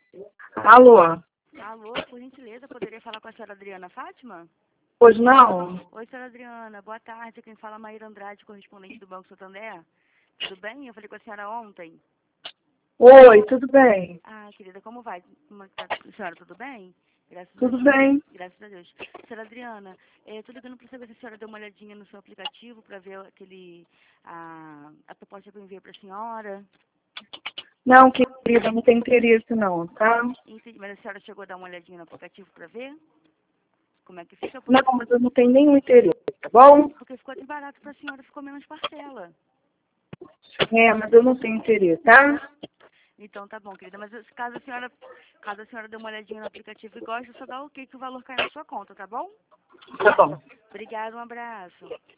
Alô? Alô, por gentileza, poderia falar com a senhora Adriana Fátima? Pois não? Oi, senhora Adriana, boa tarde. Quem fala é Maíra Andrade, correspondente do Banco Santander. Tudo bem? Eu falei com a senhora ontem. Oi, tudo bem? Ah, querida, como vai? Como é que tá a senhora? Tudo bem? Graças a Tudo Deus. bem? Graças a Deus. Senhora Adriana, tô ligando para saber se a senhora deu uma olhadinha no seu aplicativo para ver a proposta que eu enviei para a senhora. Não, querida, não tem interesse não, tá? Entendi, mas a senhora chegou a dar uma olhadinha no aplicativo para ver como é que fica? Não, mas eu não tenho nenhum interesse, tá bom? Porque ficou mais barato para a senhora, ficou menos parcela. É, mas eu não tenho interesse, tá? Então tá bom, querida. Mas caso a senhora dê uma olhadinha no aplicativo e goste, só dá o ok que o valor cai na sua conta, tá bom? Tá bom. Obrigada, um abraço.